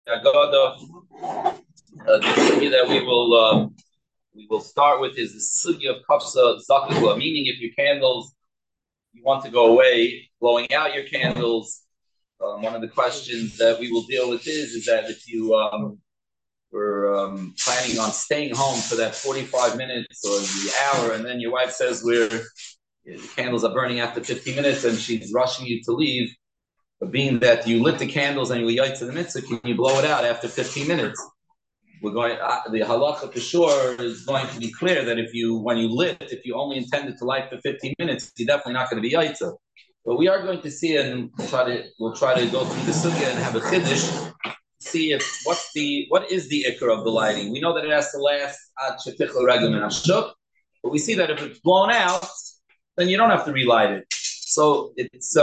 Agada. The sugya that we will start with is the sugya of kafsa zakua, meaning if your candles you want to go away, blowing out your candles. One of the questions that we will deal with is that if you were planning on staying home for that 45 minutes or the hour, and then your wife says the candles are burning after 50 minutes and she's rushing you to leave, but being that you lit the candles and you were to the mitzvah, can you blow it out after 15 minutes? The halacha for sure is going to be clear that when you lit, if you only intended to light for 15 minutes, you're definitely not going to be yaitza. But we are going to see and we'll try to go through the sugya and have a chiddush, see what is the ikr of the lighting. We know that it has to last ad shetichel regim and ashuk, but we see that if it's blown out, then you don't have to relight it. So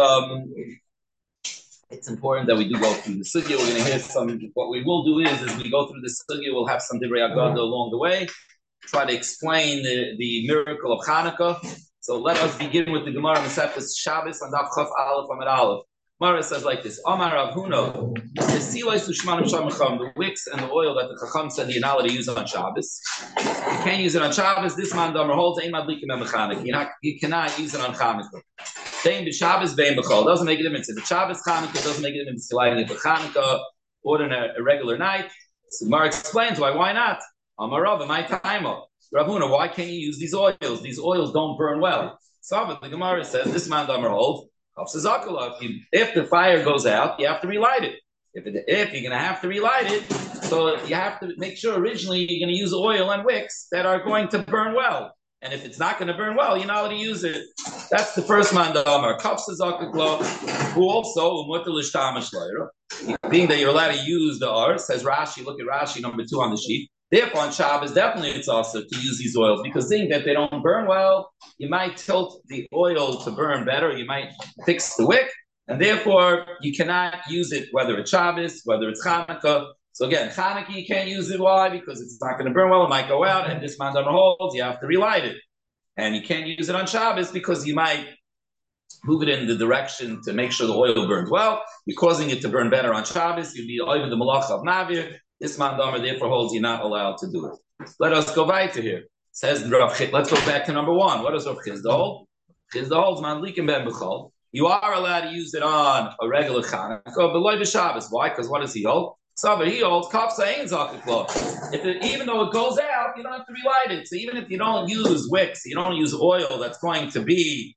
it's important that we do go through the sugya. We're going to hear some. What we will do is, as we go through the sugya, we'll have some divrei agada along the way. Try to explain the miracle of Hanukkah. So let us begin with the Gemara Masechtas Shabbos and Daf Chaf Aleph Amud Aleph. Gemara says like this: Amar Rav Huna, the wicks and the oil that the Chacham said you're not allowed to use on Shabbos. You can't use it on Shabbos. This man Damer holds Ein Madlikim Mechanik. You cannot use it on Hanukkah. Bein b'Shabbos, bein b'Chol. Doesn't make a difference. If it's Shabbos, Hanukkah, doesn't make a difference. If you're lighting it for Hanukkah or in a regular night. So Gemara explains why not. Amar Rav, my time up. Rav Huna, why can't you use these oils? These oils don't burn well. So the Gemara says, this man Damer holds, if the fire goes out, you have to relight it. If you're going to have to relight it, so you have to make sure originally you're going to use oil and wicks that are going to burn well. And if it's not going to burn well, you're not allowed to use it. That's the first man Damer. Who also, being that you're allowed to use the R, says Rashi, look at Rashi number 2 on the sheet. Therefore, on Shabbos, definitely it's also to use these oils because seeing that they don't burn well, you might tilt the oil to burn better. You might fix the wick, and therefore you cannot use it whether it's Shabbos, whether it's Hanukkah. So again, Hanukkah you can't use it. Why? Because it's not going to burn well. It might go out, and this man doesn't hold. You have to relight it, and you can't use it on Shabbos because you might move it in the direction to make sure the oil burns well. You're causing it to burn better on Shabbos. You'd be over the malacha of Navir. This man Damer therefore holds you're not allowed to do it. Let us go weiter here. Says Rav Chizda. Let's go back to number 1. What does Rav Chizda hold? Chizda holds man likim ben b'chol. You are allowed to use it on a regular Chanukah, but loy b'Shabbos. Why? Because what does he hold? So he holds kafsa ein zakuklo. Even though it goes out, you don't have to relight it. So even if you don't use wicks, you don't use oil that's going to be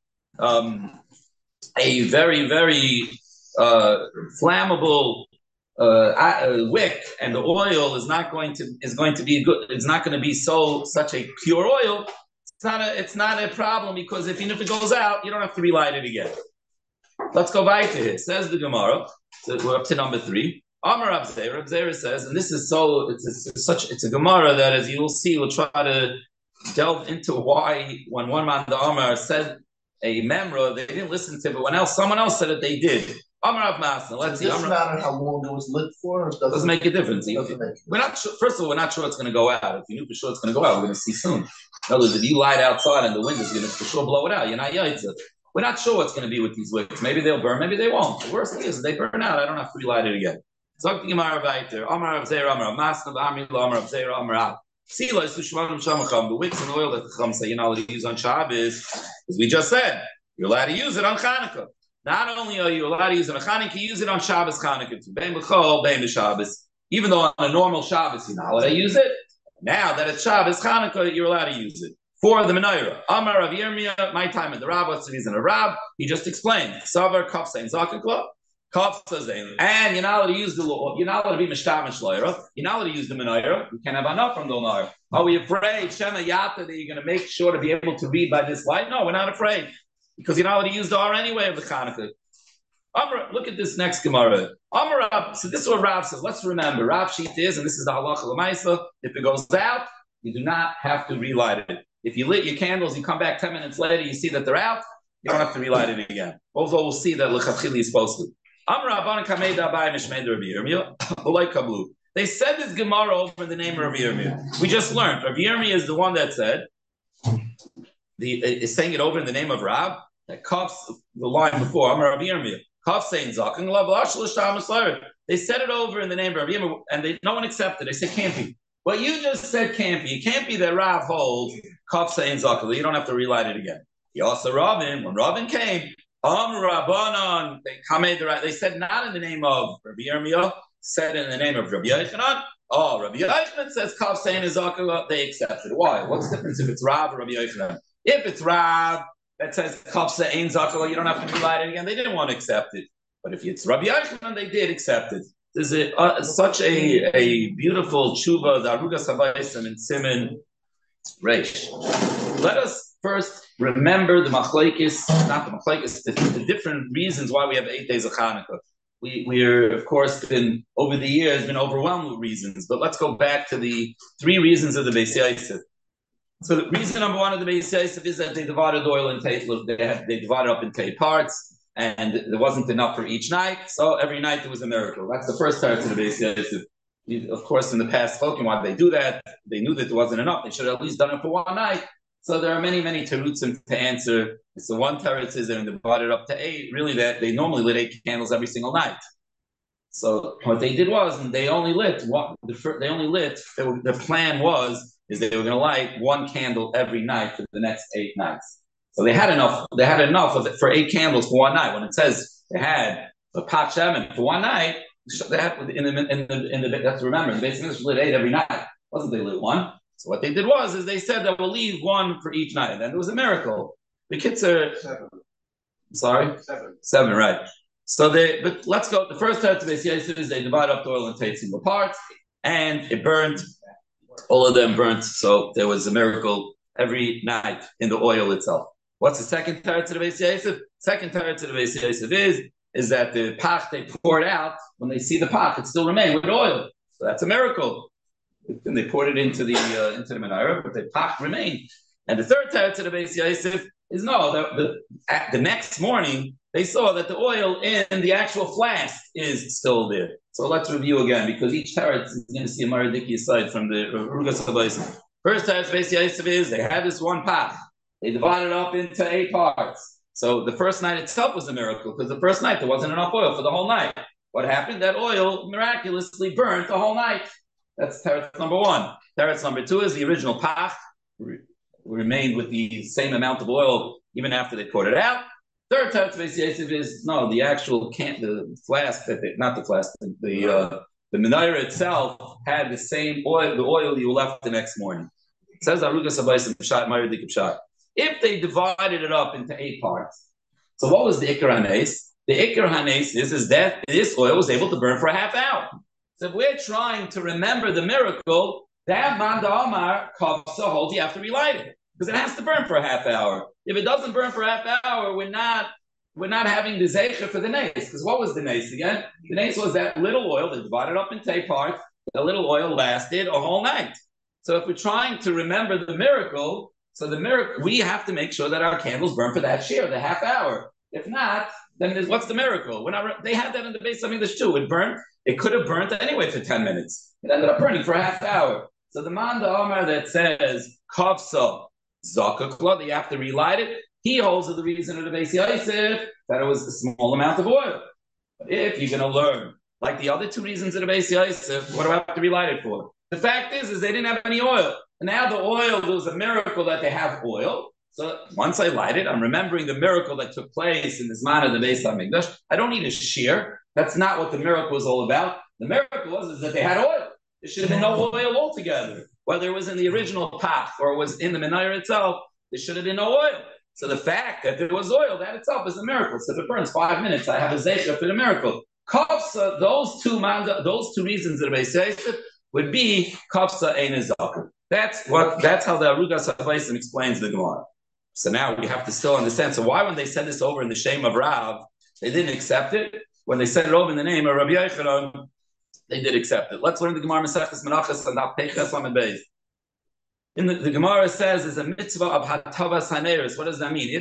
a very, very flammable wick, and the oil is going to be good. It's not going to be such a pure oil. It's not a problem because even if it goes out, you don't have to relight it again. Let's go back to here. Says the Gemara. So we're up to number 3. Amar Rav Zera says, and this is it's a Gemara that, as you will see, we'll try to delve into why when one man the Amar said a memra, they didn't listen to it, but when someone else said it, they did. Amar Rav Masna. Let's see. Does this matter how long it was lit for? Or doesn't make a difference. We're not sure. First of all, we're not sure it's going to go out. If you knew for sure it's going to go out, we're going to see soon. In other words, if you light outside and the wind is going to for sure blow it out, you're not yaitza. We're not sure what's going to be with these wicks. Maybe they'll burn, maybe they won't. The worst thing is if they burn out, I don't have to relight it again. Zok the Gemara weiter. Amar Rav Zera, Amar Rav Masna, Amar Rav Zera, Amar Rav. The wicks and oil that the Chacham say you're not allowed to use on Shabbos, as we just said, you're allowed to use it on Chanukah. Not only are you allowed to use it on Chanukah, you use it on Shabbos Chanukah too. Bein b'chol, bein b'Shabbos. Even though on a normal Shabbos you're not allowed to use it, now that it's Shabbos Chanukah, you're allowed to use it. For the Menorah, Amar Rav Yirmiyah, my time in the Rab, what's the reason of Rab? He just explained. Savar kaf sein zakakla, kaf zayin, and you're not allowed to use you're not allowed to be mishtamish loyra. You're not allowed to use the Menorah. You can't have enough from the Menorah. Are we afraid Shema Yata that you're going to make sure to be able to read by this light? No, we're not afraid. Because you're not allowed to use the R anyway of the Chanukah. Look at this next Gemara. So this is what Rav says. Let's remember, Rav sheet is, and this is the halacha l'maisa. If it goes out, you do not have to relight it. If you lit your candles, you come back 10 minutes later, you see that they're out, you don't have to relight it again. Although we'll see that l'chachili is supposed to. They said this Gemara over in the name of Rav Yirmiyah. We just learned. Rav Yirmiyah is the one that said, is saying it over in the name of Rab, that cuffs the line before. Amar Rav Yirmiyah. They said it over in the name of Rabbi Yirmiyah, and no one accepted. They said can't be. What you just said can't be. It can't be that Rav holds Kaf Sein Zakal. You don't have to relight it again. He also Rabin. When Rabin came, Rabbanon. They said not in the name of Rabbi Yirmiyah, said in the name of Rabbi Yochanan. Oh, Rabbi Yochanan says Kaf Sein Zakal. They accepted. Why? What's the difference if it's Rav or Rabbi Yochanan? If it's Rav that says Kaf Sein Zakal, you don't have to relight it again. They didn't want to accept it. But if it's Rabbi Yochanan, they did accept it. There's such a beautiful tshuva, the Arugas Habayis and Siman Reish. Let us first remember the machlekes, not the machlekes, the different reasons why we have 8 days of Hanukkah. We're of course over the years been overwhelmed with reasons, but let's go back to the 3 reasons of the Beis Yosef. So the reason number 1 of the Beis Yosef is that they divided oil into 8. They divided up into 8 parts. And there wasn't enough for each night, so every night there was a miracle. That's the first part of the Beis Yosef. Of course, in the past, spoken why they do that. They knew that there wasn't enough. They should have at least done it for one night. So there are many, many terutzim to answer. So one teretz is they divided up to 8. Really, that they normally lit 8 candles every single night. So what they did was, they only lit one. They only lit. Their plan was they were going to light 1 candle every night for the next 8 nights. So they had enough. They had enough of it for 8 candles for one night. When it says they had a pot shemen for one night, they had in the you have to remember the Beis Hamikdash lit 8 every night. Wasn't they lit 1? So what they did was they said that we'll leave 1 for each night. And then there was a miracle. The kids are 7. Sorry, 7, right? So but let's go. The first part of Beis Yosef is they divide up the oil into 8 single parts, and it burned. All of them burnt. So there was a miracle every night in the oil itself. What's the second teretz to the Beis Yosef? Second teretz to the Beis Yosef is that the pach they poured out, when they see the pach, it still remained with oil. So that's a miracle. And they poured it into the menorah, but the pach remained. And the third teretz to the Beis Yosef is the next morning they saw that the oil in the actual flask is still there. So let's review again, because each teretz is going to see a maradiki aside from the Rugas Habayis. First teretz Beis Yosef is they had this one pach. They divided it up into 8 parts. So the first night itself was a miracle, because the first night there wasn't enough oil for the whole night. What happened? That oil miraculously burnt the whole night. That's teretz number 1. Teretz number 2 is the original pach remained with the same amount of oil even after they poured it out. Third teretz Beis Yosef is the actual the flask not the flask, the menorah itself had the same oil, the oil you left the next morning. It says Arugas Habayis Pshat Ma'aridik Pshat. If they divided it up into 8 parts, so what was the Ikar Hanes? The Ikar Hanes is that this oil was able to burn for a half hour. So if we're trying to remember the miracle, that Manda Amar Kavsa holds you have to relight it, because it has to burn for a half hour. If it doesn't burn for a half hour, we're not having the Zeicha for the Nes. Because what was the Nes again? The Nes was that little oil that divided up into 8 parts. The little oil lasted a whole night. So if we're trying to remember the miracle, we have to make sure that our candles burn for that share, the half hour. If not, then what's the miracle? They had that in the Beis Hamikdash too. It could have burnt anyway for 10 minutes. It ended up burning for a half hour. So the Manda Omar that says Kavsa Zakakla, you have to relight it. He holds the reason of the Beis Yosef that it was a small amount of oil. But if you're going to learn, like the other 2 reasons of the Beis Yosef, what do I have to relight it for? The fact is they didn't have any oil. And now the oil, there was a miracle that they have oil. So once I light it, I'm remembering the miracle that took place in this man of the Beis Hamikdash. I don't need a shear. That's not what the miracle was all about. The miracle was that they had oil. There should have been no oil altogether. Whether it was in the original pot or it was in the menorah itself, there should have been no oil. So the fact that there was oil, that itself is a miracle. So if it burns 5 minutes, I have a zeicha for the miracle. Kafsa, those two reasons that Beis Yosef would be Kafsa ein zakah. That's how the Arugas Habayis explains the Gemara. So now we have to still understand. So why when they said this over in the shame of Rav, they didn't accept it? When they said it over in the name of Rabbi Yochanan, they did accept it. Let's learn the Gemara Maseches Menachos and Peches Lamed Beis. In the Gemara says is a mitzvah of hatavas haneres. What does that mean?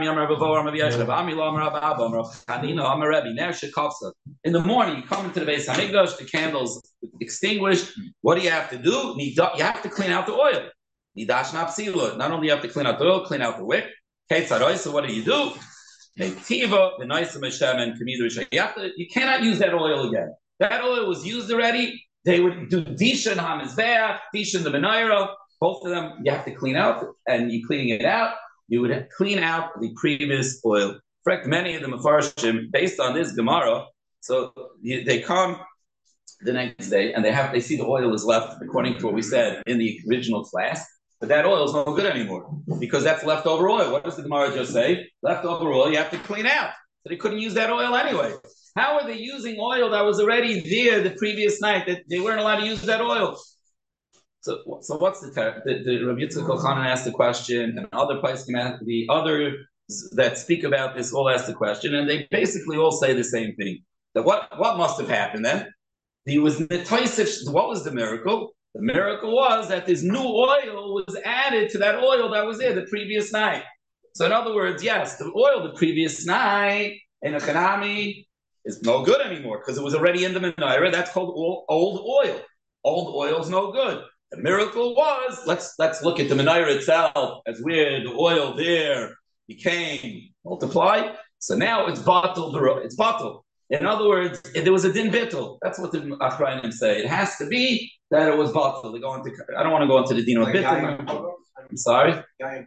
In the morning, you come into the Beis Hamikdash, the candles extinguished. What do you have to do? You have to clean out the oil. Not only you have to clean out the oil, clean out the wick. So what do? You cannot use that oil again. That oil was used already. They would do Dishan Hamizbeach, Dishan the Menorah. Both of them you have to clean out, and you cleaning it out, you would clean out the previous oil. In fact, many of the Mefarshim, based on this Gemara, so they come the next day and they see the oil is left according to what we said in the original class, but that oil is no good anymore because that's leftover oil. What does the Gemara just say? Leftover oil you have to clean out. So they couldn't use that oil anyway. How are they using oil that was already there the previous night that they weren't allowed to use that oil? So what's the Rabbi Yitzchak Elchanan asked the question, and other places, the others that speak about this all ask the question, and they basically all say the same thing. That what must have happened then? He was netoisif. What was the miracle? The miracle was that this new oil was added to that oil that was there the previous night. So in other words, yes, the oil the previous night in a Hanami is no good anymore because it was already in the menorah. That's called old oil. Old oil is no good. The miracle was, let's look at the menorah itself as where the oil there became multiplied. So now it's bottled. It's bottled. In other words, there was a din bittul. That's what the Achrayim say. It has to be that it was bottled. I don't want to go into the din of bittul. I'm sorry.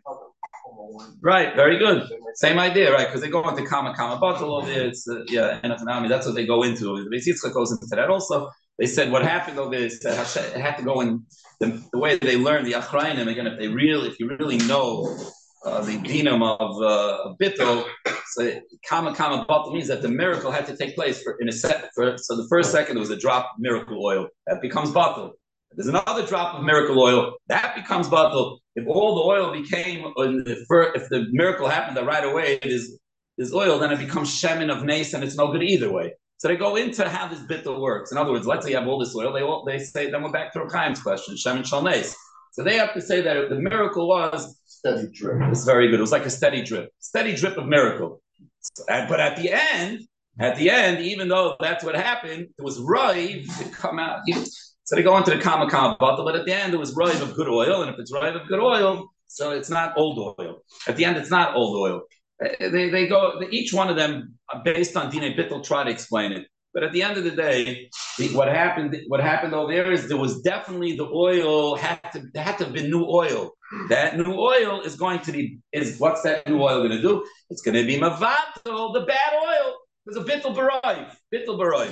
Right, very good. Same idea, right? Because they go into kama bottle over there. It's enochanami. That's what they go into. The Beis Yitzchak goes into that also. They said what happened over there is that it had to go in the way they learn the Achrayim. Again, if you really know the dinam of bittul, so kama bottle means that the miracle had to take place so the first second there was a drop of miracle oil that becomes bottle. There's another drop of miracle oil that becomes bottle. If all the oil became, if the miracle happened that right away is oil, then it becomes shemen of nes, and it's no good either way. So they go into how this bittul works. In other words, let's say you have all this oil. They say, then we're back to Reb Chaim's question, shemen shal nes. So they have to say that the miracle was steady drip. It's very good. It was like a steady drip of miracle. But at the end, even though that's what happened, it was rive to come out. So they go into the kama bottle, but at the end it was rive of good oil, and if it's rive of good oil, so it's not old oil. At the end, it's not old oil. They go each one of them based on Dinei Bittul try to explain it. But at the end of the day, what happened over there is there was definitely the oil had to have been new oil. That new oil is what's that new oil going to do? It's going to be mavato, the bad oil. There's a bittul baroy.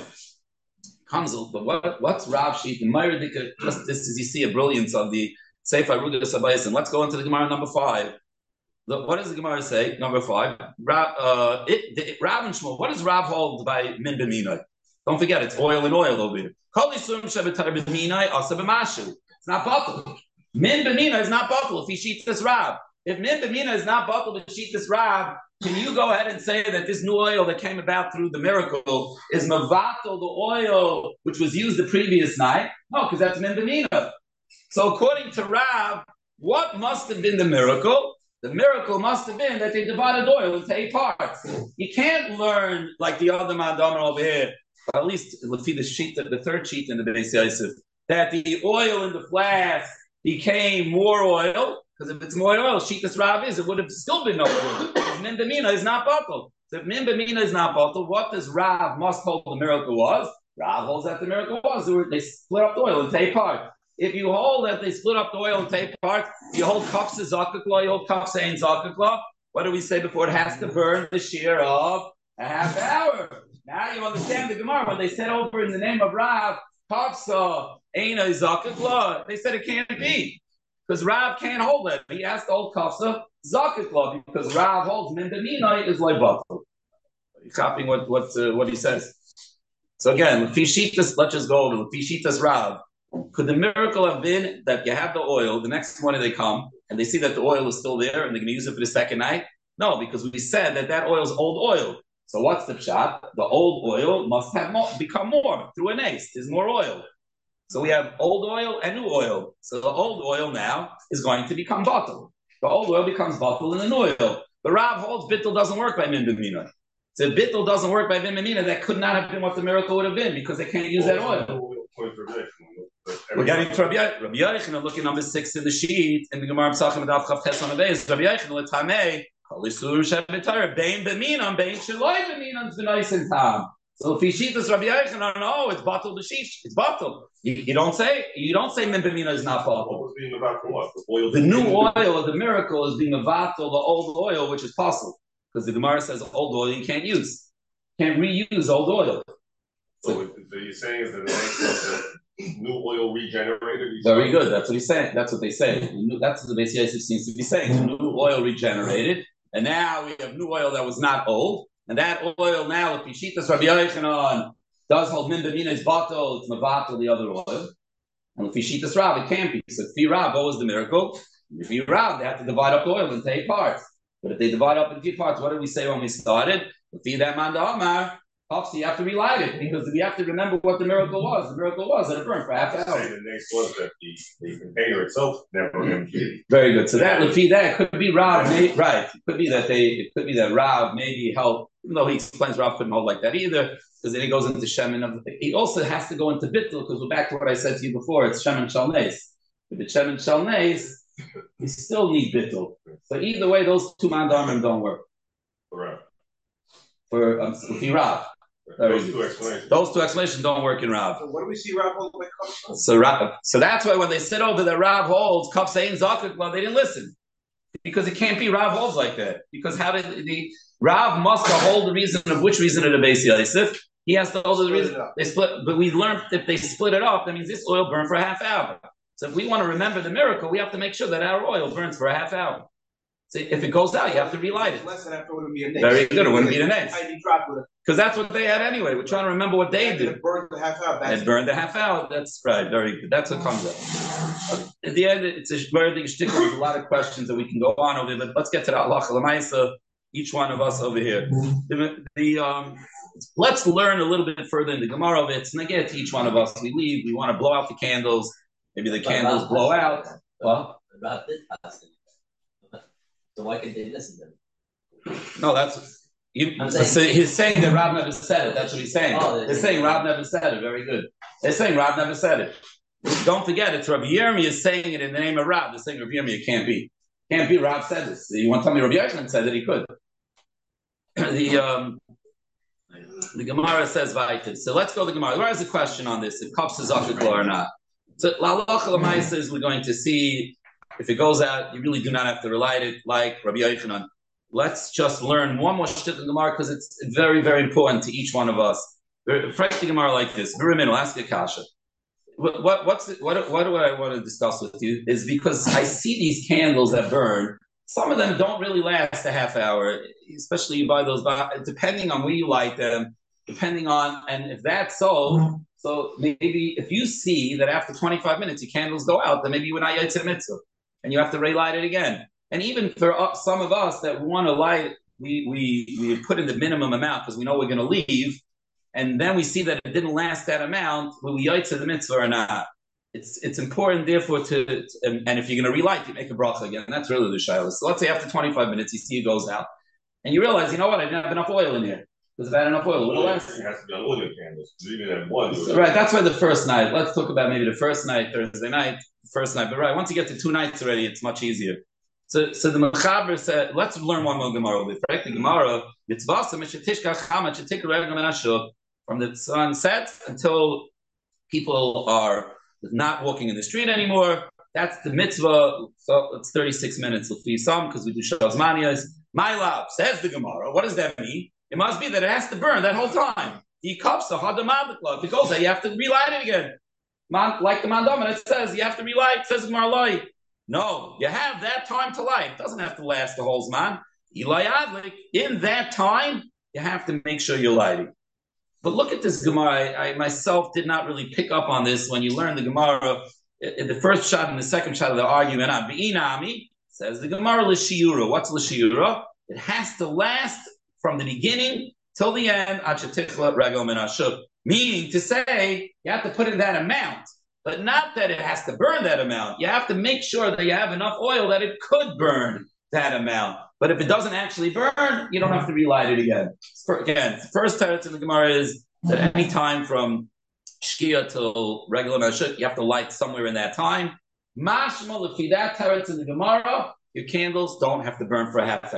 But what's Rav Sheet and Meir Dika? Just this is you see a brilliance of the Sefer Rudas Abayis. And let's go into the Gemara number 5. What does the Gemara say? Number 5. Rav and Shmuel. What does Rav hold by min b'minai? Don't forget, it's oil and oil over here. It's not bottle. Min b'minai is not bottle if he sheets this Rav. If min b'minai is not bottle but sheet this Rav, can you go ahead and say that this new oil that came about through the miracle is mavato, the oil which was used the previous night? No, because that's min b'minai. So according to Rav, what must have been the miracle? The miracle must have been that they divided oil into 8 parts. You can't learn like the other Madamar over here, at least let's see the third sheet in the Beis Yosef, that the oil in the flask became more oil, because if it's more oil, Shitas Rav it would have still been no oil. Because Min B'mina is not bottled. So if Min B'mina is not bottled, what does Rav must hold the miracle was? Rav holds that the miracle was they split up the oil into 8 parts. If you hold that they split up the oil into 8 parts, you hold kafsa zakakla, you hold kafsa ein zakakla. What did we say before? It has to burn the shear of a half hour. Now you understand the Gemara when they said over in the name of Rav, kafsa ein zakakla. They said it can't be because Rav can't hold it. He has to hold kafsa zakakla because Rav holds min b'minai is like batal. You copying what he says? So again, Fishitas, let's just go over Fishitas Rav. Could the miracle have been that you have the oil, the next morning they come, and they see that the oil is still there, and they're going to use it for the second night? No, because we said that oil is old oil. So what's the pshat? The old oil must have become more through an ace. There's more oil. So we have old oil and new oil. So the old oil now is going to become bottled. The old oil becomes bottled in the new oil. The Rav holds bittul doesn't work by min b'mina. So if bittul doesn't work by min b'mina, that could not have been what the miracle would have been because they can't use that oil. We're getting to Rabbi Yochanan. Looking number 6 in the sheet in the Gemara Pesachim Daf Chav Ches on the base. Rabbi Yochanan l'tamei So if he sheetas Rabbi Yochanan, no, it's batal b'shish. It's batal. You don't say min b'mina is not batal. What was being about for what? The new oil of the miracle is being avatal the old oil, which is possible. Because the Gemara says old oil you can't use. Can't reuse old oil. So you're saying is that the new oil regenerated? Very good. That's what he's saying. That's what they say. That's what the Beis Yosef seems to be saying. The new oil regenerated. And now we have new oil that was not old. And that oil now, if Yishitas Rabbi Yochanan does hold min b'mina is batal, it's mavatal the other oil. And if Yishitas Rav, it can't be. So if Rav, what was the miracle? If Rav, they have to divide up the oil into 8 parts. But if they divide up into 8 parts, what did we say when we started? If that man Amar, obviously you have to relight it because we have to remember what the miracle was. The miracle was that it burned for half an hour. The next was that the container itself never emptied. Very good. So that could be Rav, right? It could be that Rav maybe helped, even though he explains Rav couldn't hold like that either, because then he goes into Shemin. He also has to go into Bittul, because we're back to what I said to you before. It's Shemin Shalneis. With the Shemin Shalneis, you still need Bittul. So either way, those 2 mandarim don't work. Correct. For Rav. Those two explanations don't work in Rav. So what do we see Rav hold by Kaf? So that's why when they said over that Rav holds Kaf Sein Zakuk, well, they didn't listen. Because it can't be Rav holds like that. Because how did the Rav must hold the reason of which reason of the Beis Yosef? He has to hold the reason they split. But we learned if they split it up, that means this oil burned for a half hour. So if we want to remember the miracle, we have to make sure that our oil burns for a half hour. So if it goes out, you have to relight it. Less than after it wouldn't be a next. Very good. It wouldn't be the next. Because that's what they had anyway. We're trying to remember what they did. It burned the half hour. It burned the half hour. That's right. Very good. That's what comes up. At the end, it's a very big shtickle. There's a lot of questions that we can go on over, but let's get to the halacha l'maisa. Each one of us over here. Let's learn a little bit further in the Gemara of it. It's negate to each one of us. We leave. We want to blow out the candles. Maybe the candles blow out. What? So why can't they listen to them? No, that's so he's saying that Rav never said it. That's what he's saying. They're saying Rav never said it. Very good. They're saying Rav never said it. Don't forget, it's Rabbi Yirmiyah is saying it in the name of Rav. They're saying Rabbi Yirmiyah can't be. Can't be. Rav said this. You want to tell me Rabbi Yochanan said that he could? The Gemara says Vaitis. So let's go to the Gemara. Where is the question on this? If Kaf is Zakuk or not? So La'alacha L'maisa is we're going to see. If it goes out, you really do not have to relight it like Rabbi Yochanan. Let's just learn one more shit in the Gemara because it's very, very important to each one of us. Fresh the Gemara like this. I'll ask you a kasha. What do I want to discuss with you is because I see these candles that burn. Some of them don't really last a half hour, especially you buy those, depending on where you light them, and if that's so maybe if you see that after 25 minutes your candles go out, then maybe you and I yet to the mitzvah. And you have to relight it again. And even for some of us that want to light, we put in the minimum amount because we know we're going to leave. And then we see that it didn't last that amount. Will we yait to the mitzvah or not? It's important, therefore, and if you're going to relight, you make a bracha again. And that's really the shayla. So let's say after 25 minutes, you see it goes out. And you realize, you know what, I didn't have enough oil in here. Because if I had enough oil, it has to be on oil candles. Even at one. Right, that's why the first night. Let's talk about maybe the first night, Thursday night, first night. But right, once you get to 2 nights already, it's much easier. So the Mechaber said, let's learn one more Gemara. Right? The Gemara, from the sun sets until people are not walking in the street anymore. That's the mitzvah. So it's 36 minutes. We'll see some because we do Shas Maniyas. My love, says the Gemara. What does that mean? It must be that it has to burn that whole time. If it goes there, you have to relight it again. Like the Mandam, it says you have to relight. It says Gemara light. No, you have that time to light. It doesn't have to last the whole Zman. In that time, you have to make sure you're lighting. But look at this Gemara. I myself did not really pick up on this when you learn the Gemara. In the first shot and the second shot of the argument on Be'inami, says the Gemara L'Shiura. What's L'Shiura? It has to last from the beginning till the end, meaning to say you have to put in that amount, but not that it has to burn that amount. You have to make sure that you have enough oil that it could burn that amount. But if it doesn't actually burn, you don't have to relight it again. Again, the first teretz in the Gemara is that any time from Shkia till regular Mashuk, you have to light somewhere in that time. Mashmal, if that teretz in the Gemara, your candles don't have to burn for a half hour.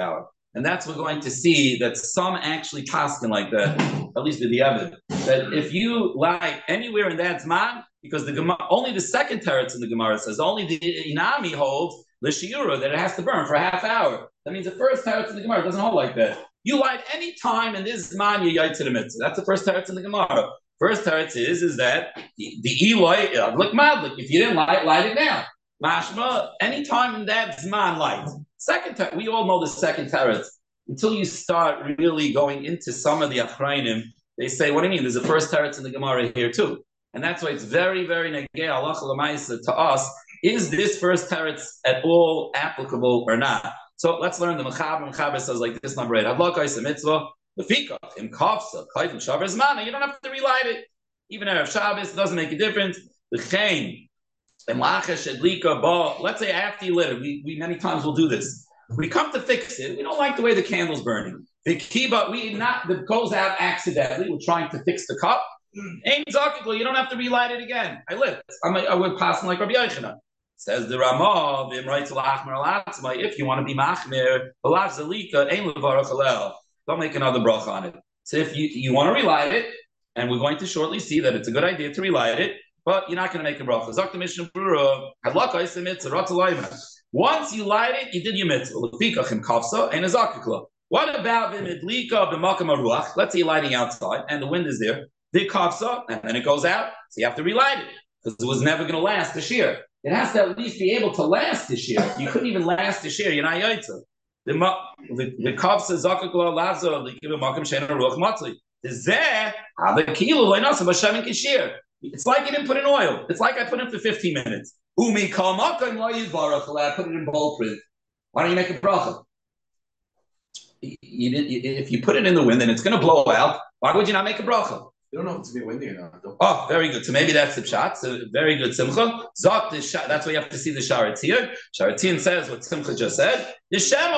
And that's what we're going to see that some actually paskin like that, at least with the evidence, that if you light anywhere in that Zman, because the Gemara, only the second teretz in the Gemara says, only the Inami holds the Shiura that it has to burn for a half hour. That means the first teretz in the Gemara doesn't hold like that. You light any time in this Zman, you yite to the mitzvah. That's the first teretz in the Gemara. First teretz is that the Eloi, look madlik, if you didn't light it now. Mashma, any time in that Zman, light. Second teretz, we all know the second teretz. Until you start really going into some of the achrayim, they say, what do you mean? There's a first teretz in the Gemara here too. And that's why it's very, very negei halacha l'maisa to us. Is this first teretz at all applicable or not? So let's learn the Mechaber. Mechaber says like this, number 8. Hadlaka is a mitzvah. The fika in kafsa, kayf and shavar zmana. You don't have to relight it. Even Erev Shabbos, it doesn't make a difference. The chain and lachesh adlika ba. Let's say after you lit it, we many times will do this. We come to fix it. We don't like the way the candle's burning. The kiba, that goes out accidentally. We're trying to fix the cup. Ain't zakikul. You don't have to relight it again. I lit. I would pass like Rabbi Yochanan. Says the Ramah, if you want to be machmir, don't make another bracha on it. So if you want to relight it, and we're going to shortly see that it's a good idea to relight it, but you're not going to make a bracha. Once you light it, you did your mitzvah. What about the ruach? Let's say you're lighting outside and the wind is there. The kafsa, and then it goes out, so you have to relight it because it was never going to last this year. It has to at least be able to last this year. You couldn't even last this year. You're not yaitza. The kafsa zakakla lazo the kibbutz makom shena ruach matzli. It's like you didn't put in oil. It's like I put in for 15 minutes. Umi kal makom lo yizbarach. I put it in bold print. Why don't you make a bracha? If you put it in the wind and it's going to blow out, why would you not make a bracha? You don't know if it's going to be windy or not, though. Oh, very good. So maybe that's the pshat. So very good, Simcha. Zok, that's why you have to see the Sharetz here. Sharetzin says what Simcha just said. Who said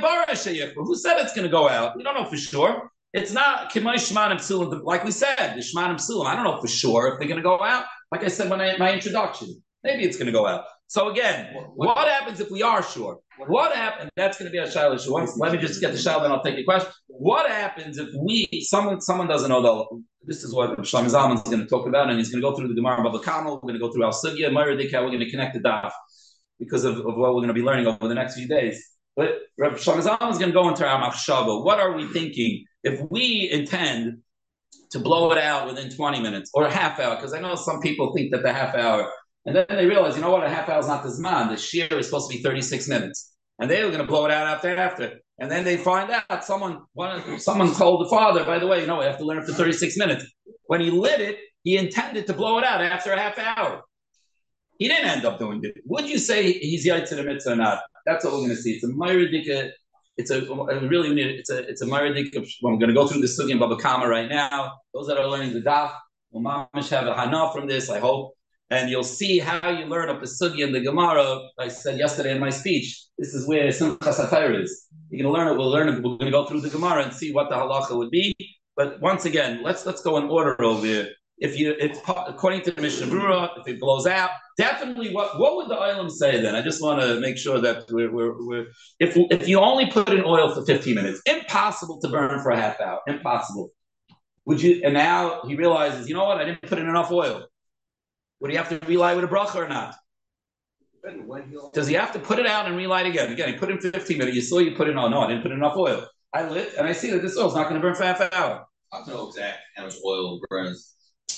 it's going to go out? We don't know for sure. It's not Kimay Shmanim Psulim, like we said, the Shmanim Psulim. I don't know for sure if they're going to go out. Like I said when my introduction. Maybe it's going to go out. So again, what happens if we are sure? What happens? That's going to be a shayla. Let me just get the shayla and I'll take your question. What happens if someone doesn't know though? This is what Shlomo Zalman is going to talk about, and he's going to go through the Gemara Bava Kama. We're going to go through Al Sugya, Meir Dika. We're going to connect the daf because of what we're going to be learning over the next few days. But Shlomo Zalman is going to go into our machshava. What are we thinking if we intend to blow it out within 20 minutes or a half hour? Because I know some people think that the half hour. And then they realize, you know what, a half hour is not the Zman. The shear is supposed to be 36 minutes. And they were going to blow it out after. And then they find out someone told the father, by the way, we have to learn it for 36 minutes. When he lit it, he intended to blow it out after a half hour. He didn't end up doing it. Would you say he's yait to the mitzvah or not? That's what we're going to see. It's a Mayradika. It's a Mayradika. I'm going to go through the Sugi and Baba Kama right now. Those that are learning the daf will mamish have a hana from this, I hope. And you'll see how you learn up the Sugi and the Gemara. I said yesterday in my speech, this is where Simchas HaTorah is. You're going to learn it. We'll learn it. We're going to go through the Gemara and see what the halacha would be. But once again, let's go in order over here. If according to the Mishnah Brura, if it blows out, definitely what would the oilam say then? I just want to make sure that we're if you only put in oil for 15 minutes, impossible to burn for a half hour. Impossible. Would you? And now he realizes, you know what? I didn't put in enough oil. Would he have to relight with a bracha or not? Does he have to put it out and relight again? Again, he put in 15 minutes. You saw you put in, oh no, I didn't put enough oil. I lit and I see that this oil is not going to burn for half an hour. I don't know exactly how much oil burns.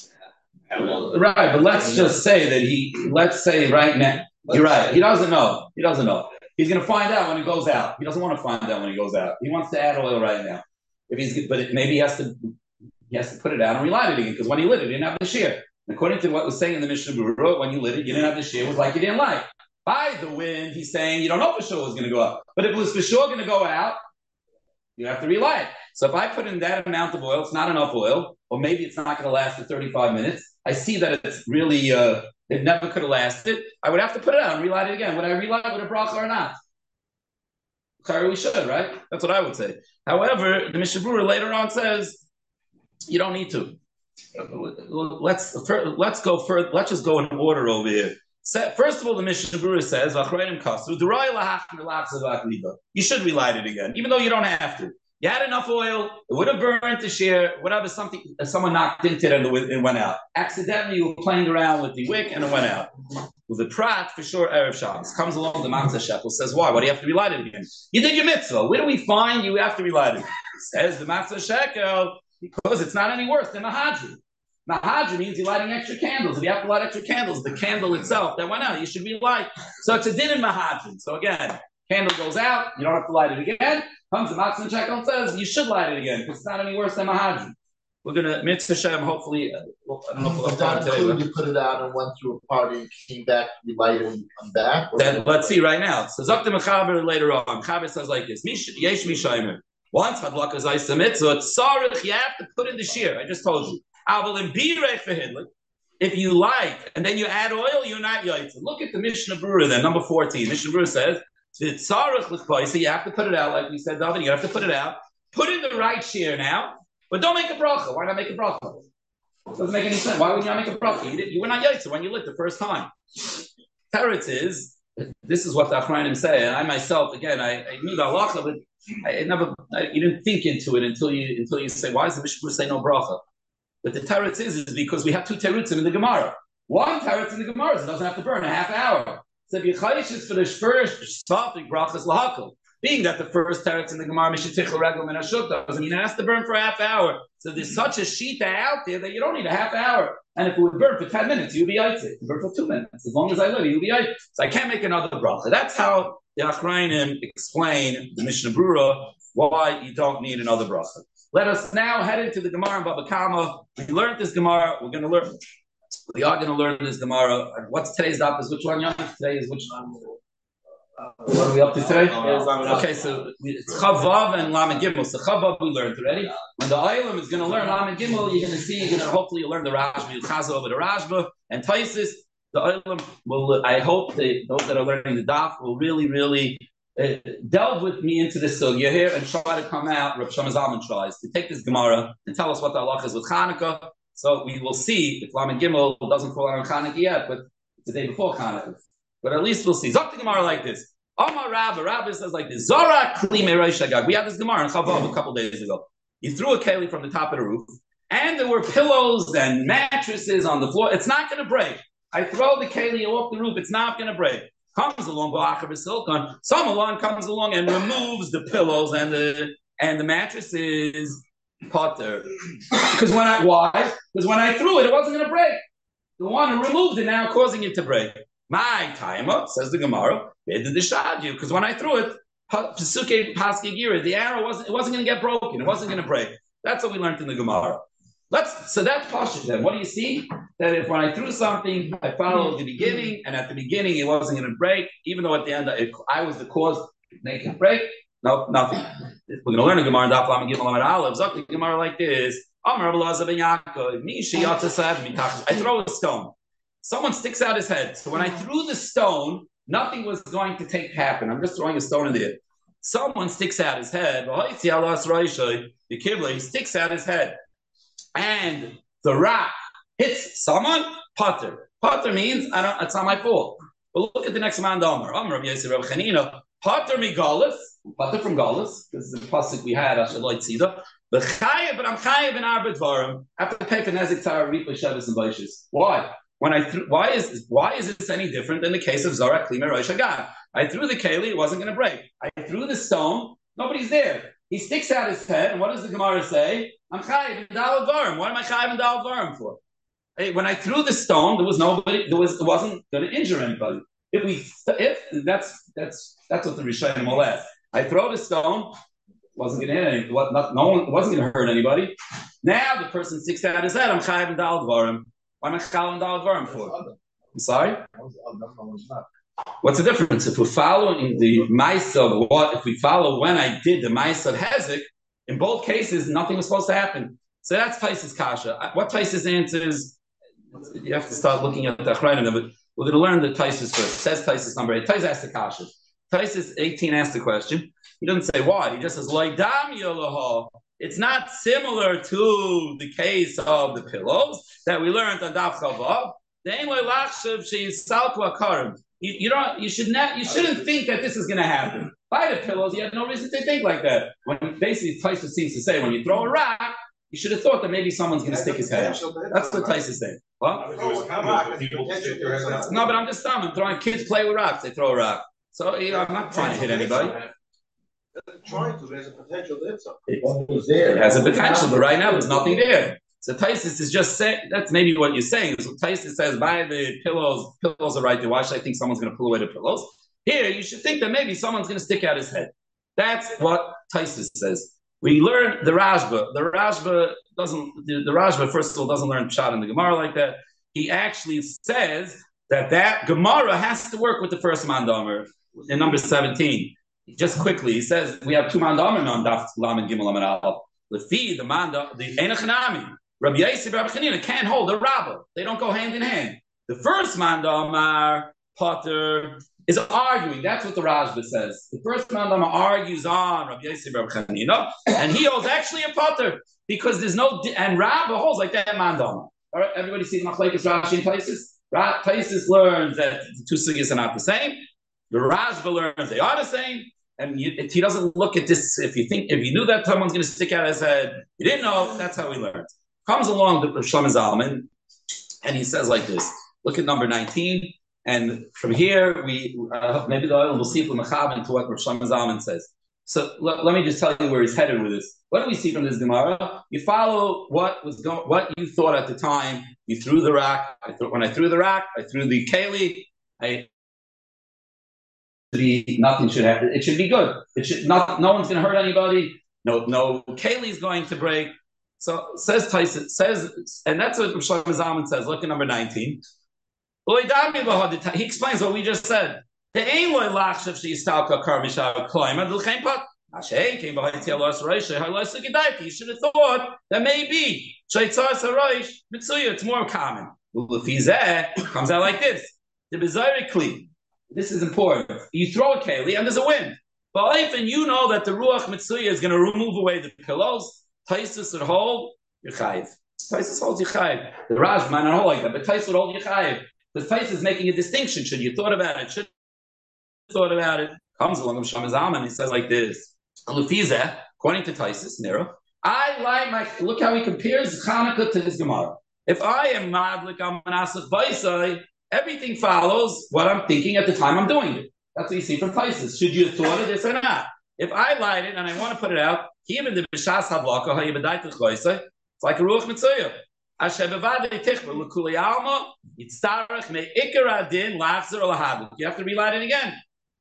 Right, but let's just say let's say right now, you're right. He doesn't know. He's going to find out when he goes out. He doesn't want to find out when he goes out. He wants to add oil right now. Maybe he has to put it out and relight it again because when he lit it, he didn't have the shear. According to what was saying in the Mishnah Berurah, when you lit it, you didn't have the shear. It was like you didn't light. By the wind, he's saying you don't know for sure it was going to go out. But if it was for sure going to go out, you have to relight. So if I put in that amount of oil, it's not enough oil, or maybe it's not going to last for 35 minutes. I see that it's really, it never could have lasted. I would have to put it out and relight it again. Would I relight with a bracha or not? We should, right? That's what I would say. However, the Mishnah Berurah later on says you don't need to. Let's go further. Let's just go in order over here. First of all, the Mishnah Berurah says, you should relight it again, even though you don't have to. You had enough oil, it would have burned the shear, whatever, someone knocked into it and it went out. Accidentally, you were playing around with the wick and it went out. With the prat, for sure, Erev Shabbos. Comes along the Matzah Shekel, says, why? Why do you have to relight it again? You did your mitzvah. Where do we find you have to relight it? Says the Matzah Shekel, because it's not any worse than Mahadri. Mahadri means you're lighting extra candles. If you have to light extra candles, the candle itself that went out, you should relight. So it's a din in Mahadri. So again, candle goes out, you don't have to light it again. Comes the Matzah Shekel and says, you should light it again, because it's not any worse than Mahadri. We're going to, Mitzvah Shem, hopefully, I don't know if we'll have time today. You put it out and went to a party, came back, you light it and come back? Then, let's see right now. So Zakta Mechaber later on. Mechaber says like this, Yesh Mishaymer. Once Hadlaka Zayis Mitzvah, Tzarech, you have to put in the shear. I just told you. If you light and then you add oil, you're not yaitz. Look at the Mishnah Berurah then, number 14. Mishnah Berurah says, so you have to put it out, like we said, David, you have to put it out. Put in the right shear now, but don't make a bracha. Why not make a bracha? It doesn't make any sense. Why would you not make a bracha? You were not yaitz when you lit the first time. Teretz is, this is what the Achrayim say, and I myself, again, I knew the halacha, but you didn't think into it until you say, why does the Mishnah Berurah say no bracha? But the teretz is because we have two terutzim in the Gemara. One teretz in the Gemara is it doesn't have to burn a half hour. So if you chayish is for the first topic brachas lahakol, being that the first teretz in the Gemara mishetich l'regel min hashukta doesn't mean it has to burn for a half hour. So there's such a shita out there that you don't need a half hour. And if it would burn for 10 minutes, you'll be yaitzik. Burn for 2 minutes. As long as I live, you'll be yaitzik. So I can't make another bracha. That's how the Achrayim explain the Mishnah Berurah why you don't need another bracha. Let us now head into the Gemara in Baba Kama. We learned this Gemara. We are going to learn this Gemara. What's today's daf? Is which one, Jan? Today is which one? What are we up to today? Okay, so it's Chavav and Lamed Gimel. So Chavav we learned already. When the Olam is going to learn Lamed Gimel, you're going to see, hopefully you'll learn the Rashba. You'll chaz over the Rashba and Taisis. The Olam will, I hope those that are learning the daf will really delve with me into this sugya here and try to come out. Rav Shlomo Zalman tries to take this Gemara and tell us what the halach is with Chanukah. So we will see if Lamed Gimel doesn't fall on Chanukah yet, but it's the day before Chanukah. But at least we'll see. Zok the Gemara like this. Amar Rabbi says like this. Zora Kli Mereish Agag. We had this Gemara in Chavav a couple days ago. You threw a keli from the top of the roof, and there were pillows and mattresses on the floor. It's not going to break. I throw the keli off the roof. It's not going to break. Comes along, someone comes along and removes the pillows and the mattresses. Potter. Because when I threw it, it wasn't going to break. The one who removed it now causing it to break. My timer, says the Gemara, because when I threw it, the arrow wasn't going to get broken. It wasn't going to break. That's what we learned in the Gemara. So that's Pashut then. What do you see? That if when I threw something, I followed the beginning, and at the beginning it wasn't going to break, even though at the end I was the cause to make it break. No, nothing. We're going to learn a Gemara in Daf Lamed Gimel Lamed Aleph. Zok the Gemara like this. Amar Rabbi Elazar ben Yaakov, I throw a stone. Someone sticks out his head. So when I threw the stone, nothing was going to happen. I'm just throwing a stone in the air. Someone sticks out his head. The Kibla, he sticks out his head. And the rock hits someone, Potter. Potter means it's not my fault. But look at the next man, Amar Rabbi Yosef Rabbi Chanina, Potter migalus, Potter from Galus. This is the pasuk we had. Ashaloi tzida. But I'm chayav in arba dvarim. I have to pay for nezik tzara ripa shabbos and baishis. Why? Why is this any different than the case of Zara Klimer Rosh Hagad? I threw the keli, it wasn't going to break. I threw the stone, nobody's there. He sticks out his head, and what does the Gemara say? I'm chayav in dal dvarim. What am I chayav in dal dvarim for? Hey, when I threw the stone, there was nobody. It wasn't going to injure anybody. If that's what the Rishonim will ask. I throw the stone, wasn't going to hit anything. It wasn't going to hurt anybody. Now the person sticks out his head. I'm chayav in dal dvarim. Why am I chayav in dal dvarim for? I'm sorry. What's the difference if we're following the ma'aseh? If we follow when I did the ma'aseh hezek, in both cases nothing was supposed to happen. So that's Taisus kasha. What Taisus answers? You have to start looking at the Achrayim, but we're going to learn the Taisus first. It says Taisus number 8. Taisus asks the kasha. Taisus 18 asks the question. He doesn't say why. He just says loydam yolaha. It's not similar to the case of the pillows that we learned on Daf Chavav. You shouldn't think that this is going to happen. By the pillows, you have no reason to think like that. When basically Tysus seems to say, when you throw a rock, you should have thought that maybe someone's going to stick his head out. That's what Tysus is saying. What? No, but I'm just telling. I'm throwing. Kids play with rocks. They throw a rock. So I'm not trying to hit anybody. There's a potential there. It has a potential, but right now there's nothing there. So Tysus is just saying, that's maybe what you're saying. So Tysus says, by the pillows are right there. Why should I think someone's going to pull away the pillows? Here, you should think that maybe someone's going to stick out his head. That's what Tysus says. We learn the Rashba. The Rashba, first of all, doesn't learn Pshat in the Gemara like that. He actually says that Gemara has to work with the first Mandamer in number 17. Just quickly, he says, we have two Mandamer on Daf Lam and Gimel Amar Aleph. The Einachanami. Rabbi Yossi, Rabbi Chanina can't hold the Rabbah. They don't go hand in hand. The first Mandamar, Potter, is arguing. That's what the Rashba says. The first Mandamar argues on Rabbi Yossi, Rabbi Chanina, and he holds actually a Potter because there's no, and Rabbah holds like that Mandamar. All right, everybody see the Machlekes Rashi in places? Places learns that the two sugyas are not the same. The Rashba learns they are the same. And he doesn't look at this. If you knew that someone's going to stick out his head, you didn't know. That's how he learned. Comes along the Shlomo Zalman, and he says like this. Look at number 19, and from here maybe we'll see if we're mechavan to what Shlomo Zalman says. So let me just tell you where he's headed with this. What do we see from this Gemara? You follow what you thought at the time. You threw the rock. When I threw the rock, I threw the keli. Nothing should happen. It should be good. It should not. No one's going to hurt anybody. No keli is going to break. So says Tyson and that's what Shlomo Zalman says. Look at number 19. He explains what we just said. He thought that maybe it's more common. Comes out like this. This is important. You throw a keli and there's a wind. But often you know that the Ruach Mitzuya is going to remove away the pillows. Taisus would hold Yechayev. Taisus holds Yechayev. The Raj might not hold like that, but Taisus would hold Yechayev. Because Taisus is making a distinction. Should you thought about it? Should you thought about it? Comes along with Shlomo Zalman. He says like this. Lufiza, according to Taisus, Nero, look how he compares Chanukah to his Gemara. If I am Madlik, I'm Manasach Baisai, everything follows what I'm thinking at the time I'm doing it. That's what you see from Taisus. Should you have thought of this or not? If I light it and I want to put it out, even the Bishas Havlaka, it's like a Ruach Mitzuyah. You have to relight it again.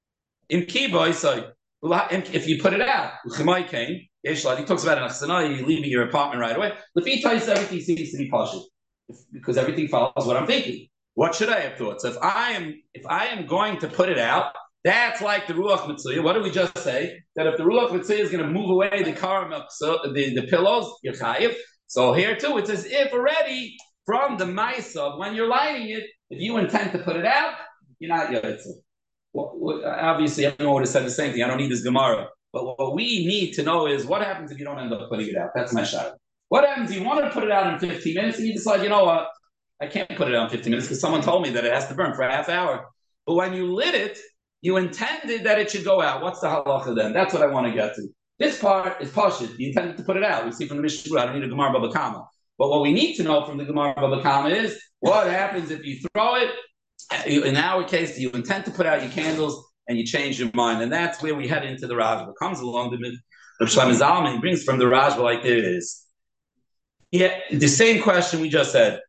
If you put it out, he talks about an achsanah, you're leaving your apartment right away. Lefi Taisus, everything seems to be partial because everything follows what I'm thinking. What should I have thought? So if I am going to put it out, that's like the Ruach Mitzuyah. What did we just say? That if the Ruach Mitzuyah is going to move away the karam, so the pillows, you're chayiv. So here too, it's as if already from the Maisa, when you're lighting it, if you intend to put it out, you're not Yotzei. Well, obviously, everyone would have said the same thing. I don't need this Gemara. But what we need to know is what happens if you don't end up putting it out. That's my shot. What happens if you want to put it out in 15 minutes and you decide, you know what, I can't put it out in 15 minutes because someone told me that it has to burn for a half hour. But when you lit it, you intended that it should go out. What's the halacha then? That's what I want to get to. This part is pashut. You intended to put it out. We see from the Mishnah, I don't need a Gemara Baba Kama. But what we need to know from the Gemara Baba Kama is what happens if you throw it. In our case, you intend to put out your candles and you change your mind. And that's where we head into the Rashba. Comes along the Shlomo Zalman. He brings from the Rashba like this. Yeah, the same question we just said.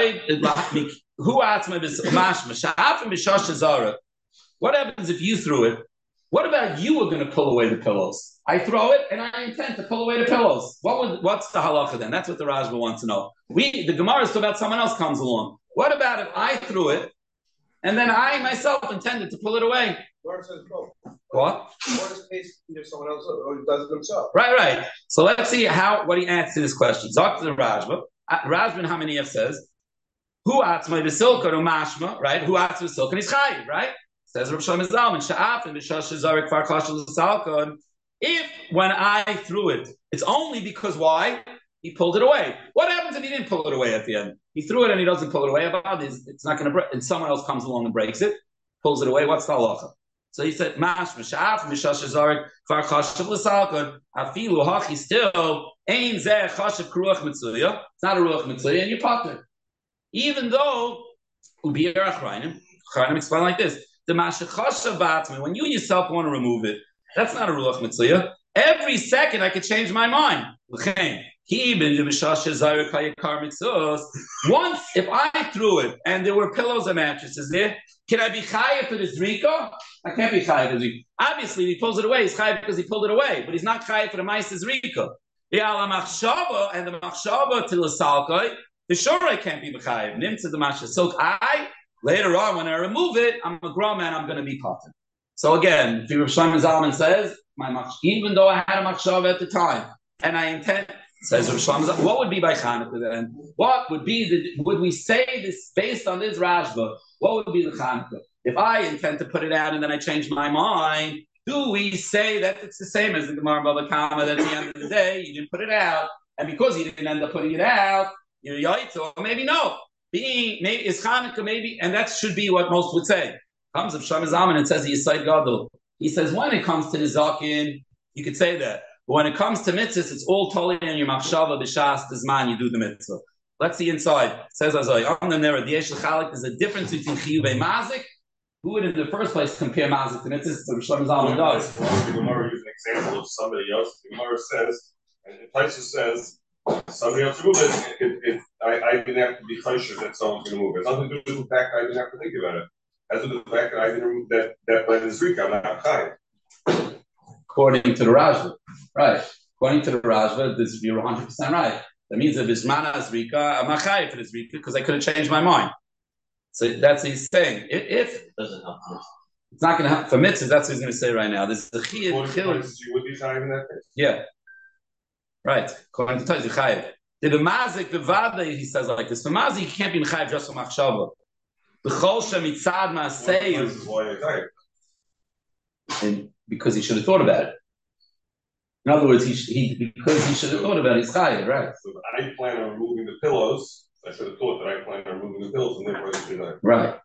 What happens if you threw it? What about you were going to pull away the pillows? I throw it and I intend to pull away the pillows. What's the halacha then? That's what the Rashba wants to know. The Gemara is about someone else comes along. What about if I threw it and then I myself intended to pull it away? What? If someone else does it themselves. Right. So let's see what he answers to this question. Talk to the Rashba. Rashba and Hamaniyah says, "Who atzmai b'silka or mashma?" Right? Who atzmai b'silka and is chayiv? Right? Says Rav Shlomo Zalman, "Sha'af and b'shash zarik far kashel l'salkon." If when I threw it, it's only because why? he pulled it away. What happens if he didn't pull it away at the end? He threw it and he doesn't pull it away. It's not going to break, and someone else comes along and breaks it, pulls it away. What's the halacha? So he said, "Mash mishaf mishash zarik far chashav l'salkon afilu hachi still ein zeh chashav kruach mitzuya. It's not a ruach mitzuya, and you potter. Even though ubiyarach rainim explain like this: the mashach chashav batman. When you yourself want to remove it, that's not a ruach mitzuya. Every second I could change my mind. Once, if I threw it and there were pillows and mattresses there, can I be chayav for this zrika? I can't be chayav for the zrika. Obviously, he pulls it away. He's chayav because he pulled it away, but he's not chayav for the ma'aser zrika. The machshava and the machshava to the salkai, the sure I can't be chayav. Nimtza the mashah. So later on when I remove it, I'm a grown man. I'm going to be potter. So again, Rav Shlomo Zalman says, even though I had a machshava at the time, and I intend, says Rav Shlomo Zalman, what would be by Chanukah then? What would be would we say this based on this Rashba? What would be the Chanukah? If I intend to put it out and then I change my mind, do we say that it's the same as the Gemara Baba Kama, that at the end of the day, you didn't put it out, and because you didn't end up putting it out, you're yaitz, or maybe no. Maybe is Chanukah, maybe, and that should be what most would say. Comes of Shlomo Zalman and says the Yisayid Gadol. He says when it comes to the Zakin, you could say that. But when it comes to mitzvahs, it's all totally in your machshava b'shas d'zman you do the mitzvah. Let's see inside. It says Azay on the narrow the Yesh L'Chalik. There's a difference between chiyuvei mazik. Who would in the first place compare mazik to mitzvahs? So Shlomo Zalman does. The Gemara used an example of somebody else. The Gemara says, and the Taisa says, somebody else removed it. I didn't have to be kosher that someone's going to move it. It's nothing to do with the fact I didn't have to think about it. As to the fact that I didn't remove that by the zrika, I'm not chayav. According to the Rashba, right? According to the Rashba, this you're 100% right. That means if it's mana zrika, I'm not chayav for the zrika because I could have changed my mind. So that's what he's saying. If Doesn't help. it's not going to happen for mitzvahs, that's what he's going to say right now. This is the chiyuv. You would be chayav in that case. Yeah, right. According to Taz, chayav. The mazik, the vada, he says like this. For mazik, you can't be chayav just for machshava. Because he should have thought about it. In other words, because he should have thought about it, he's chayav, right? So I plan on removing the pillows. I should have thought that I plan on removing the pillows, and therefore I should have. Right.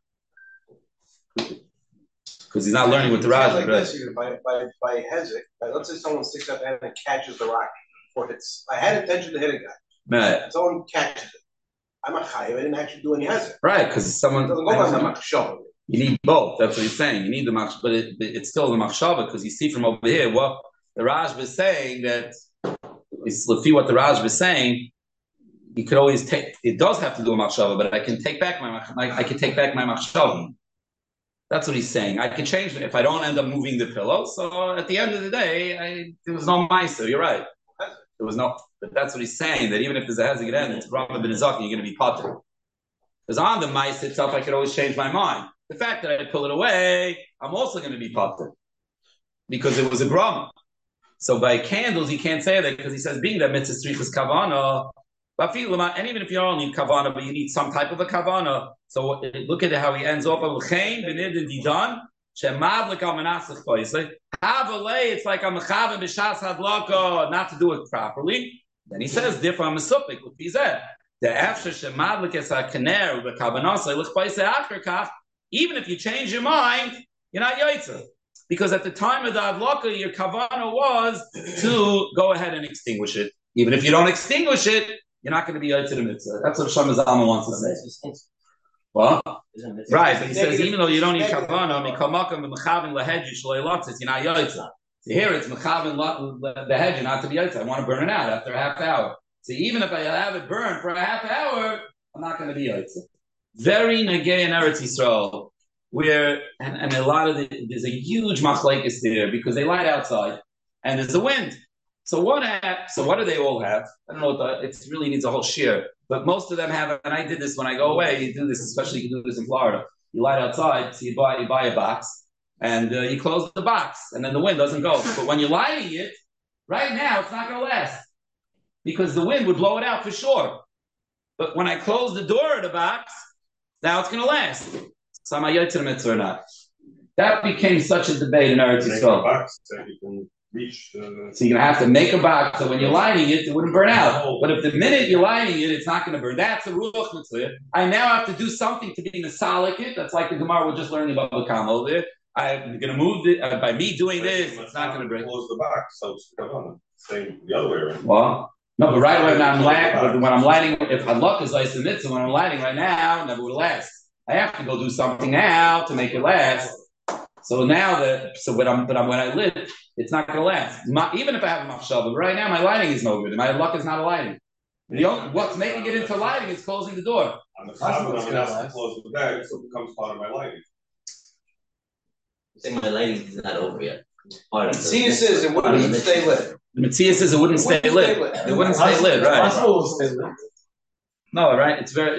Because he's not learning with the Rashi, like right? this, by hezek, let's say someone sticks up and catches the rock, or hits. I had intention to hit a guy. Right. Someone catches it. I'm a chayav. I didn't actually do any hezek. Right, because someone. It doesn't go by my machshava. You need both. That's what he's saying. You need the machshava, but it's still the machshava because you see from over here what the Rashba is saying that it's what the Rashba is saying. You could always take. It does have to do a machshava, but I can take back my machshava. That's what he's saying. I can change it if I don't end up moving the pillow. So at the end of the day, there was no meiser. You're right. There was no. But that's what he's saying. That even if there's a hezek end, it's Rambam ben Zakin. You're going to be potter. Because on the mice itself, I could always change my mind. The fact that I pull it away, I'm also going to be potter because it was a grama. So by candles, he can't say that because he says being that mitzvah strichas kavana. And even if you don't need kavana, but you need some type of a kavana. So look at how he ends off of l'chein b'nid and didan shemadlik al menasach toisei. It's like I'm a chavim b'shas hadlaka, not to do it properly. Then he says, "Differ I'm a supik." What he said, the after shemadlik es hakaner b'kavanasei l'chpaisei achrakach. Even if you change your mind, you're not yaitza. Because at the time of the adlaka, your kavana was to go ahead and extinguish it. Even if you don't extinguish it, you're not going to be yaitza the mitzvah. That's what Shlomo Zalman wants to say. What? Right, but he says even though you don't need kavana, mikamakam b'mechavin lahedju shloi lotzis, you're not yaitza. So here it's mechavin the hedge not to be yaitza. I want to burn it out after a half hour. So even if I have it burned for a half hour, I'm not going to be yaitza. Very negay in Eretz Yisrael, where and a lot of there's a huge machlekes there because they light outside and there's a wind. So what do they all have? I don't know. It really needs a whole shear, but most of them have. And I did this when I go away. You do this, especially you can do this in Florida. You light outside, so you buy a box, and you close the box, and then the wind doesn't go. But when you're lighting it, right now it's not going to last because the wind would blow it out for sure. But when I close the door of the box, now it's going to last. So am I yet to the mitzvah or not? That became such a debate in Eretz Yisrael. Box that you can reach. So you're gonna have to make a box so when you're lighting it, it wouldn't burn out. But if the minute you're lighting it, it's not gonna burn. That's a ruach mitzvah. I now have to do something to be masalik it. That's like the Gemara we're just learning about the Kama over there. I'm gonna move it by me doing this. It's not gonna break. Close the box, so it's come on. Same the other way around. Well, no, but right when I'm lighting, if halak is like the mitzvah, when I'm lighting right now, it never would last. I have to go do something now to make it last. So now when I lit, it's not going to last. Even if I have a machshava, right now my lighting is no good. My luck is not a lighting. What's making it into lighting is closing the door. On the top, I'm going to close the bag, so it becomes part of my lighting. Saying my lighting is not over yet. Matthias says it wouldn't stay lit. Matthias says it wouldn't stay lit. It wouldn't stay lit, right? No, right?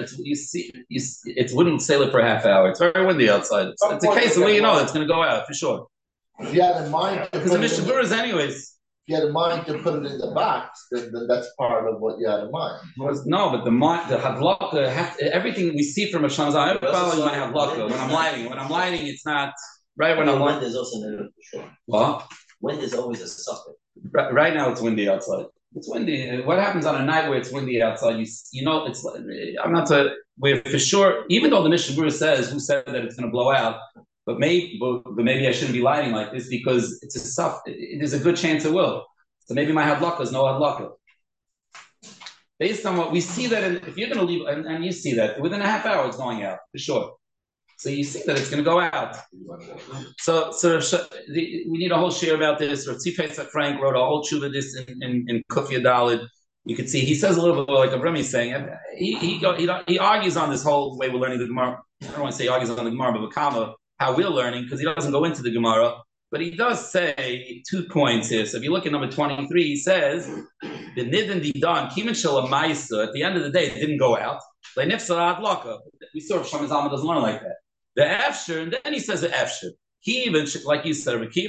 It wouldn't stay lit for a half hour. It's very windy outside. It's a case of where you know it's going to go out for sure. If you had in mind, because the Mishnah Berurah is anyways. If you had in mind to put it in the box, then that's part of what you had in mind. No, but the hadlaka, everything we see from Hashem, I follow my hadlaka. When I'm lighting, it's not right when I'm lighting. There's also no for sure. What? Wind is always a suspect. Right now, it's windy outside. It's windy. What happens on a night where it's windy outside? You know, it's. I'm not to. We're for sure. Even though the Mishnah Berurah says, who said that it's going to blow out, but maybe I shouldn't be lighting like this because it's a stuff. There's a good chance it will. So maybe my hadlaka is no hadlaka. Based on what we see that, if you're going to leave, and you see that within a half hour it's going out for sure. So you see that it's going to go out. So we need a whole share about this. Rav Tzvi Pesach Frank wrote a whole tshuva this in Kufya Dalid. You can see he says a little bit like Avrami saying. He argues on this whole way we're learning the Gemara. I don't want to say he argues on the Gemara, but Kama, how we're learning, because he doesn't go into the Gemara. But he does say 2 points here. So if you look at number 23, he says the nidin didan kimin shel ma'isa. At the end of the day, it didn't go out. We saw Rav Shlomo Zalman doesn't learn like that. The Efsher, and then he says the Efsher. He even, like you said, right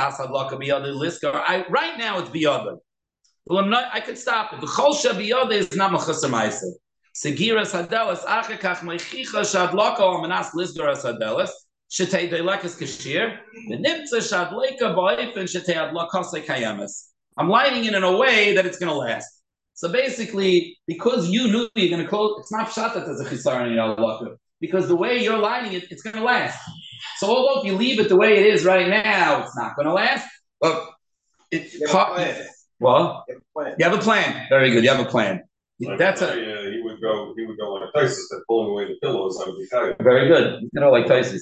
now it's biyada. Well, I could stop it. The chol shabiyada is not machasar ma'aser. Segiras hadelas achakach meichicha shadlaka or manas lisgaras hadelas shetei deilekas kashir the nimtza shadleka ba'ifin shetei adlakasei kayemes. I'm lighting it in a way that it's going to last. So basically, because you knew you're going to close, it's not pshat that there's a chisar in your adlaka. Because the way you're lighting it, it's going to last. So although if you leave it the way it is right now, it's not going to last. But well, you have a plan. Very good. You have a plan. Like That's he would go like Tysus, that pulling away the pillows. I would be tired. Very good. Like Tysus.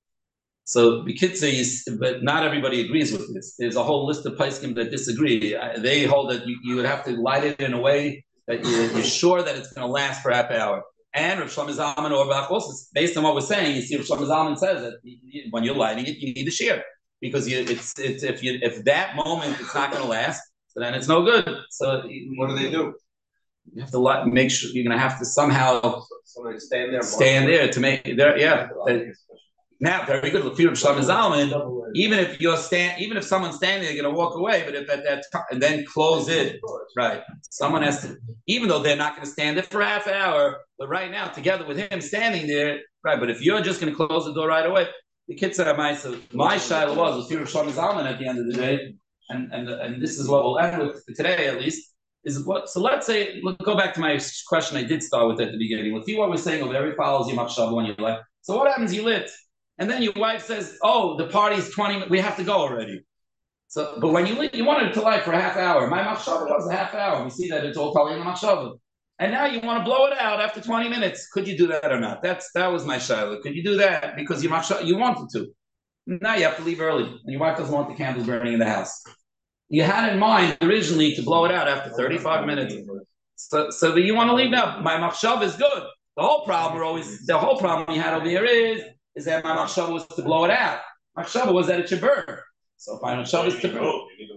So the kids say, but not everybody agrees with this. There's a whole list of poskim that disagree. They hold that you would have to light it in a way that you're sure that it's going to last for half an hour. And Rav Shlomo Zalman Auerbach also, based on what we're saying, you see Rav Shlomo Zalman says that when you're lighting it, you need to share because if that moment it's not going to last, so then it's no good. So what do? You have to make sure you're going to have to somehow stand there to make there. Yeah. Now, very good. Rav Shlomo Zalman, even if someone's standing, they're going to walk away. But if at that time, and then close it, right? Someone has to, even though they're not going to stand there for half an hour. But right now, together with him standing there, right? But if you're just going to close the door right away, the kid said, "My shiloh was Rav Shlomo Zalman at the end of the day," and this is what we'll end with today, at least. Is what? So let's go back to my question I did start with at the beginning. Let's see what we're saying. Over every follows you machshav when you lit. So what happens? You lit. And then your wife says, "Oh, the party's 20 minutes. We have to go already." So, but when you wanted it to light for a half hour. My machshava was a half hour. We see that it's all tali in the machshava. And now you want to blow it out after 20 minutes. Could you do that or not? That was my shayla. Could you do that because you wanted to? Now you have to leave early, and your wife doesn't want the candles burning in the house. You had in mind originally to blow it out after 35 minutes. So you want to leave now. My machshava is good. The whole problem you had over here is that my machshava was to blow it out. Machshava was that it should burn. So if my machshava is to burn.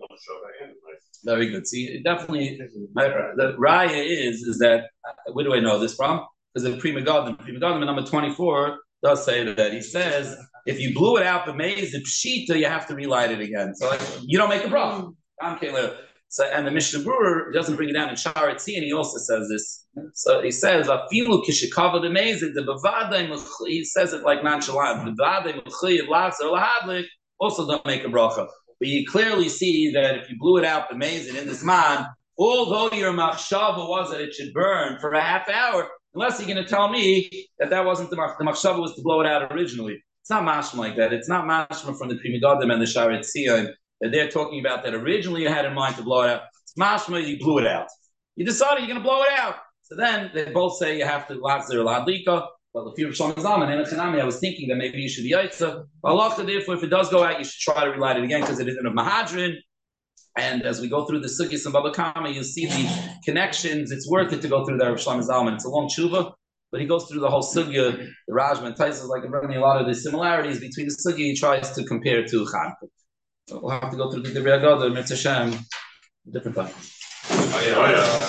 Very good. See, definitely, the raya is that, where do I know this from? Because the Pri Megadim number 24 does say that. He says, if you blew it out, the maze, the pshita, you have to relight it again. So you don't make a problem. So, and the Mishnah Berurah doesn't bring it down in Sharet Tzia, and he also says this. So he says, "Afilu kishikava the maze." The bavadei, he says it like nonchalant. The bavadei mechayev laser lahadlik also don't make a bracha. But you clearly see that if you blew it out the mason in this man, although your machshava was that it should burn for a half hour, unless you're going to tell me that wasn't the machshava was to blow it out originally. It's not mashma like that. It's not mashma from the Pri Megadim and the Sharet Tzion that they're talking about that originally you had in mind to blow it out. It's mashma, you blew it out. You decided you're going to blow it out. So then they both say you have to lazir ladlika. Well, if you're Shlomo Zalman and Echanami, I was thinking that maybe you should be yaitza. Allah, therefore, if it does go out, you should try to relight it again because it isn't a mahadrin. And as we go through the Sukkis and Baba Kama, you'll see the connections. It's worth it to go through the Shlomo Zalman. It's a long tshuva, but he goes through the whole sugya. The Rajma and Taisa is like a lot of the similarities between the sugya. He tries to compare it to Chanukah. So we'll have to go through the Divrei Haggadah, Mitzvah Shem, different time.